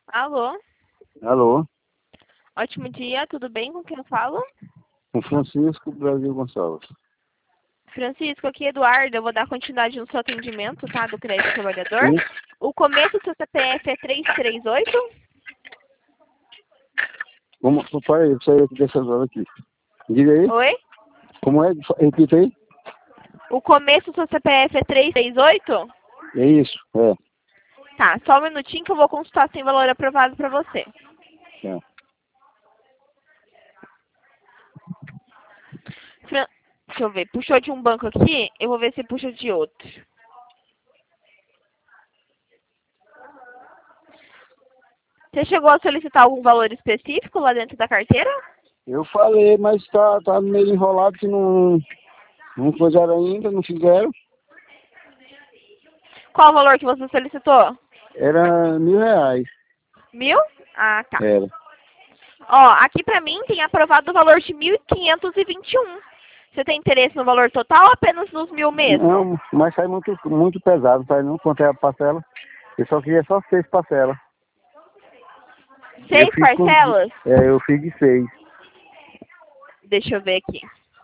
Alô? Alô, Ótimo dia, tudo bem? Com quem eu falo? com Francisco Brasil Gonçalves. Francisco, aqui é Eduardo. Eu vou dar continuidade no seu atendimento, tá? Do crédito trabalhador. Sim? O começo do seu CPF é 338? Como, peraí, eu saí aqui dessas horas aqui. Diga aí, Oi? como é? Repita aí. O começo do seu CPF é 338? É isso, é. Tá, só um minutinho que eu vou consultar sem valor aprovado pra você. É. Deixa eu ver, puxou de um banco aqui, eu vou ver se puxa de outro. Você chegou a solicitar algum valor específico lá dentro da carteira? Eu falei, mas tá meio enrolado que não fizeram ainda, não fizeram. Qual o valor que você solicitou? Era R$ 1.000. 1.000? Ah, tá. Era. Ó, aqui pra mim tem aprovado o valor de 1.521. Você tem interesse no valor total ou apenas nos 1.000 mesmo? Não, mas sai muito pesado, sai não contei a parcela. Eu só queria só 6 parcelas. Eu 6 fiz com, parcelas? eu fiz de 6. Deixa eu ver aqui.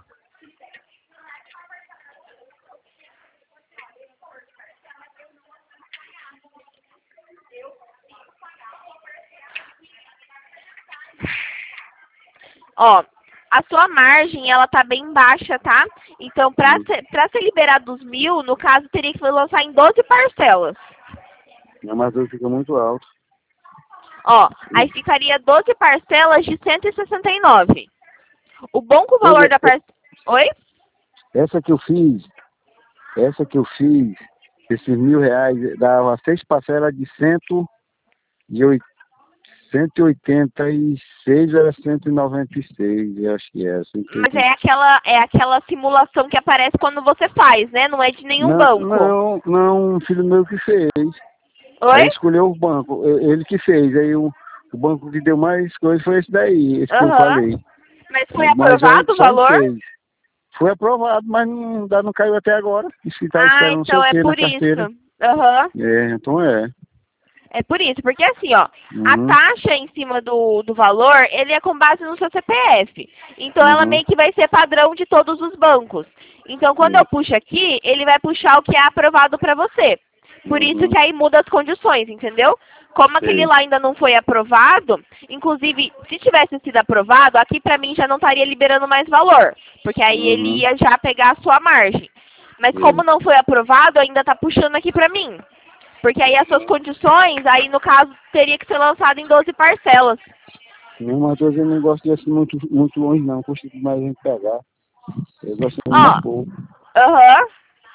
Ó, a sua margem, ela tá bem baixa, tá? Então, pra ser liberado dos 1.000, no caso, teria que lançar em 12 parcelas. Minha madura fica muito alto. Ó, aí ficaria 12 parcelas de 169. O bom com o Pois valor é, da parcela... Oi? essa que eu fiz, esses R$ 1.000, dava 6 parcelas de 186, era 196, eu acho que era, Mas 180. é aquela simulação que aparece quando você faz, né? Não é de nenhum Não, banco. não, não, um filho meu que fez. Oi? Aí escolheu o banco, ele que fez. Aí o banco que deu mais coisa foi esse daí, esse que eu Aham. falei. Mas foi Mas aí aprovado o só em valor? 6. Foi aprovado, mas não caiu até agora. Disse que estava Ah, esperando não sei então o é que na por isso. carteira. Aham. É, então é. É por isso, porque assim, ó, a Uhum, taxa em cima do valor, ele é com base no seu CPF. Então ela uhum. meio que vai ser padrão de todos os bancos. Então quando eu É. puxo aqui, ele vai puxar o que é aprovado para você. Por isso Uhum, que aí muda as condições, entendeu? Como aquele sei. lá ainda não foi aprovado, inclusive, se tivesse sido aprovado, aqui pra mim já não estaria liberando mais valor, porque aí ele Uhum, ia já pegar a sua margem. Mas como sei. não foi aprovado, ainda tá puxando aqui pra mim. Porque aí as suas condições, aí no caso, teria que ser lançado em 12 parcelas. Não, mas eu não gosto de ir assim muito longe, não. Custa demais a gente pegar. Eu gosto de ir Ó, mais pouco. aham.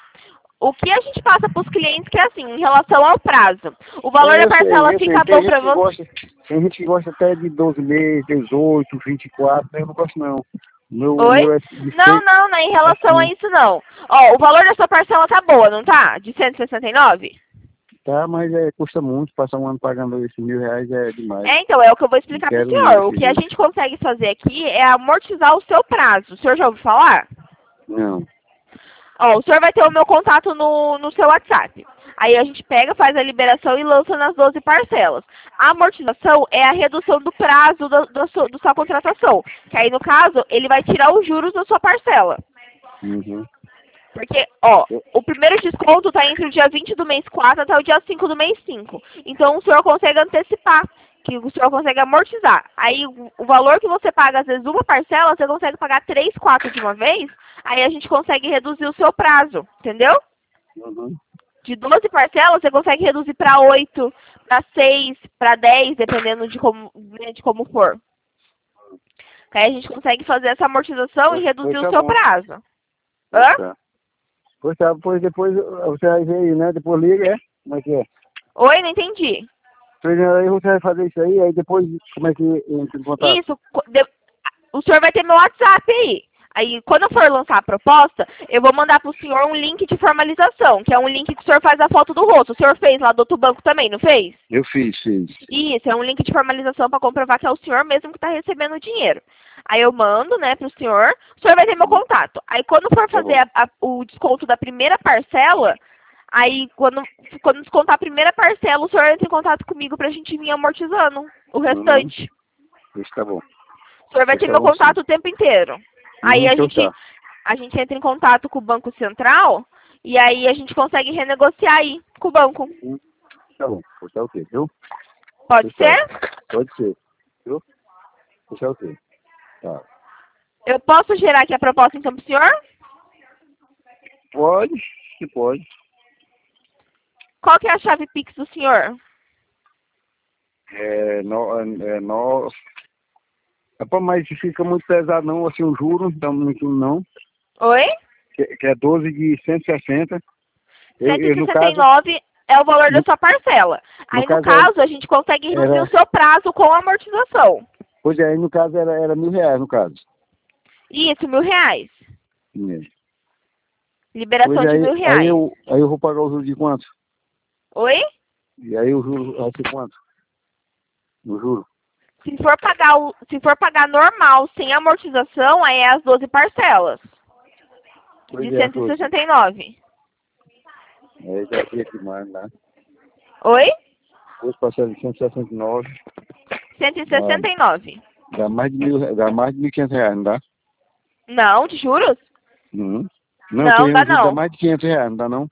O que a gente passa para os clientes que é assim, em relação ao prazo. O valor É, da parcela eu sei. fica bom para você. Tem gente que gosta até de 12 meses, 18, 24. Eu não gosto, não. O Oi? meu é de Não, 6. não, não é em relação a Assim, isso não. Ó, o valor da sua parcela tá boa, não tá? De 169? tá, mas custa muito. Passar um ano pagando esses R$ 1.000 é demais. É, então, é o que eu vou Não explicar pro quero, não, senhor. O desse que a jeito. gente consegue fazer aqui é amortizar o seu prazo. O senhor já ouviu falar? Não. Ó, o senhor vai ter o meu contato no seu WhatsApp. Aí a gente pega, faz a liberação e lança nas 12 parcelas. A amortização é a redução do prazo da sua contratação. Que aí, no caso, ele vai tirar os juros da sua parcela. Uhum. Porque, ó, o primeiro desconto está entre o dia 20 do mês 4 até o dia 5 do mês 5. Então, o senhor consegue antecipar, que o senhor consegue amortizar. Aí, o valor que você paga, às vezes, uma parcela, você consegue pagar 3, 4 de uma vez. Aí, a gente consegue reduzir o seu prazo, entendeu? Uhum. De 12 parcelas, você consegue reduzir para 8, para 6, para 10, dependendo de como, né, de como for. Aí, a gente consegue fazer essa amortização e reduzir Pois o tá seu bom. prazo. Pois Hã? tá. Pois tá, pois depois você vai ver aí, né? Depois liga, é? Como é que é? Aí, não entendi. Pois aí você vai fazer isso aí depois como é que entra em contato? Isso, o senhor vai ter meu WhatsApp aí. Aí, quando eu for lançar a proposta, eu vou mandar para o senhor um link de formalização, que é um link que o senhor faz a foto do rosto. O senhor fez lá do outro banco também, não fez? Eu fiz. Isso, é um link de formalização para comprovar que é o senhor mesmo que está recebendo o dinheiro. Aí eu mando, né, para o senhor vai ter meu contato. Aí quando for Tá fazer bom. o desconto da primeira parcela, Aí, quando descontar a primeira parcela, o senhor entra em contato comigo pra gente vir amortizando o restante. Isso tá bom. O senhor vai ter Tá meu bom, contato o tempo inteiro. Aí então tá. a gente entra em contato com o Banco Central e aí a gente consegue renegociar aí com o banco. Tá bom. Tá ok, viu? Pode ser? Pode ser. Viu? Tá ok. Tá. Eu posso gerar aqui a proposta então pro senhor? Pode, se pode. Qual que é a chave Pix do senhor? Rapaz, mas fica muito pesado não, assim, o juro, não dá muito não. Oi? Que é 12 de 160. No caso, 169 é o valor da sua parcela. Aí, no caso, a gente consegue reduzir o seu prazo com a amortização. Pois é, aí no caso era R$1.000, no caso. Isso, R$1.000. É. Liberação Pois de aí, R$1.000. aí eu vou pagar o juro de quanto? Oi? E aí o juro vai ser quanto? O juro? Se for pagar normal, sem amortização, aí é as 12 parcelas. Pois De é, 169. Aí daqui aqui mais, né? Oi? 2 parcelas de 169. 169. Dá mais de R$1.500, não dá? Não, de juros? Não, Não, tem dá um juro dá não. mais de R$500, não dá não?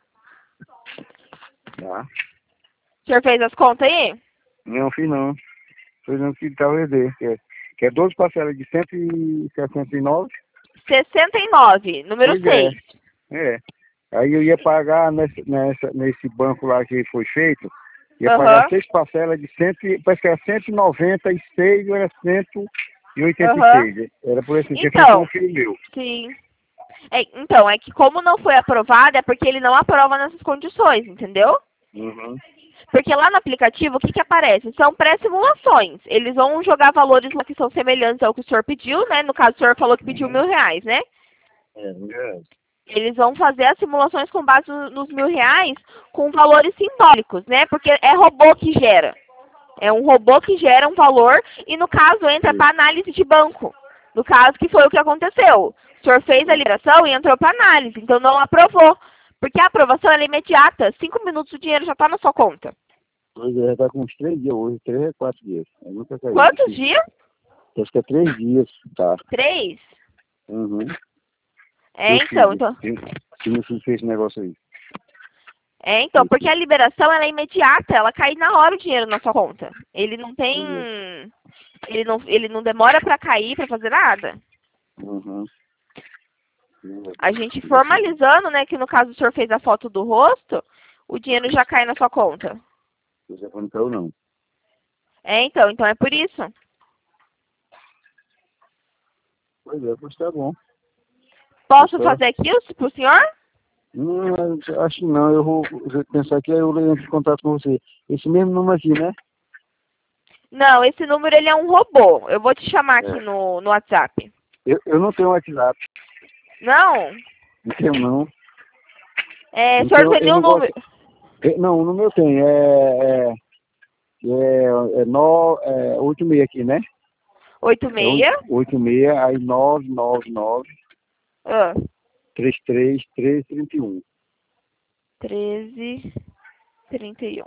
Dá. O senhor fez as contas aí? Não, fiz não. Fiz não que talvez dê. Que é 12 parcelas de 169. 69, número Pois 6. É. Aí eu ia pagar nesse banco lá que foi feito, ia Aham. pagar 6 parcelas de parece que era 196 ou era 186. Aham. Era por assim, que Então, foi um filho meu. sim. Então, é que como não foi aprovado, é porque ele não aprova nessas condições, entendeu? Uhum. Porque lá no aplicativo, o que que aparece? São pré-simulações. Eles vão jogar valores lá que são semelhantes ao que o senhor pediu, né? No caso, o senhor falou que pediu R$1.000, né? É. Eles vão fazer as simulações com base nos R$1.000 com valores simbólicos, né? Porque é robô que gera. É um robô que gera um valor e, no caso, entra para análise de banco. No caso, que foi o que aconteceu. O senhor fez a liberação e entrou para análise, então não aprovou. Porque a aprovação ela é imediata. 5 minutos o dinheiro já está na sua conta. Pois é, já tá com uns 3 dias hoje, 3 a 4 dias. Eu nunca caí. Quantos dias? Acho que é 3 dias, tá. 3? Uhum. Então. Se meu filho fez esse negócio aí. Então, porque a liberação ela é imediata, ela cai na hora o dinheiro na sua conta. Ele não tem. Ele não demora para cair, para fazer nada. Uhum. A gente formalizando, né, que no caso o senhor fez a foto do rosto, o dinheiro já cai na sua conta. Você não caiu, não. Então é por isso. Pois é, pois tá bom. Posso fazer aqui pro senhor? Não, acho que não. Eu vou pensar que eu entro em contato com você. Esse mesmo número aqui, né? Não, esse número ele é um robô. Eu vou te chamar aqui no WhatsApp. Eu não tenho WhatsApp. Não? Não tenho, não. O senhor tem nenhum número? Não, no meu tem. 86 aqui, né? 86? 86, aí 999 33 1331. 1331.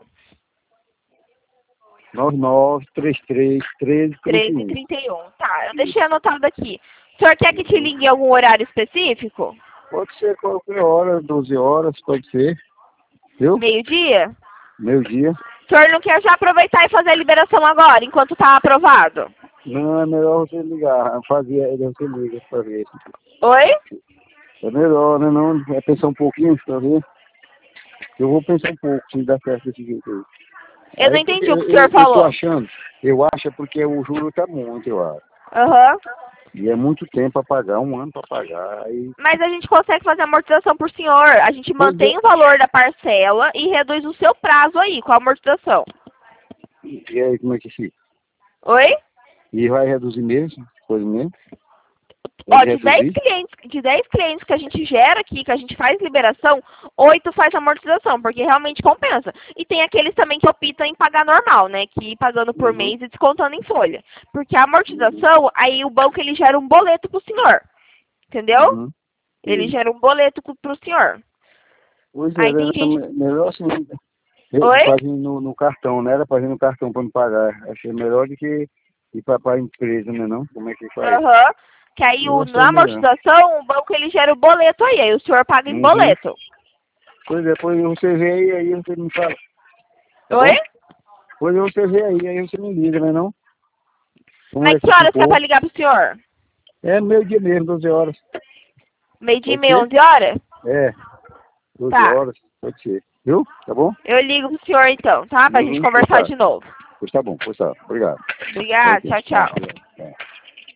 9933 1331. 1331. Tá, eu deixei anotado aqui. O senhor quer que te ligue em algum horário específico? Pode ser qualquer hora, 12 horas, pode ser. Viu? Meio-dia? Meio-dia. O senhor não quer já aproveitar e fazer a liberação agora, enquanto tá aprovado? Não, é melhor você ligar, você liga pra ver. Oi? É melhor, né? Não, é pensar um pouquinho pra ver. Eu vou pensar um pouco, se dá certo desse jeito aí. Eu não entendi o que o senhor falou. Eu acho porque o juro tá muito, eu acho. Aham. E é muito tempo para pagar, 1 ano para pagar. Mas a gente consegue fazer amortização por senhor. A gente mantém o valor da parcela e reduz o seu prazo aí com a amortização. E aí, como é que fica? Oi? E vai reduzir mesmo? Coisa mesmo? De 10 clientes que a gente gera aqui, que a gente faz liberação, 8 faz amortização, porque realmente compensa. E tem aqueles também que optam em pagar normal, né? Que ir pagando por mês e descontando em folha. Porque a amortização, aí o banco ele gera um boleto pro senhor. Entendeu? Ele gera um boleto pro senhor. Pois Aí é, tem era gente... melhor assim, Oi? fazer no cartão, né? Era fazer no cartão para não pagar. Achei melhor do que ir para a empresa, né não? Como é que faz? Aham. Que aí Eu achei na melhor. amortização, o banco ele gera o boleto aí o senhor paga em Uhum. boleto. Pois é, depois você vê aí você me fala. Tá Oi? bom? Depois você vê aí você me liga, né não? Como Mas é que que horas que é pra ficou? ligar pro senhor? É meio-dia mesmo, 12 horas. Meio-dia e Pode meia, ser? 11 horas? É, 12 Tá. horas, pode ser. Viu? Tá bom? Eu ligo pro senhor então, tá? Pra gente Uhum, pois conversar tá. de novo. Pois tá bom, pois tá. Obrigado. Obrigada. Ok, Tchau, tá, tchau. obrigado.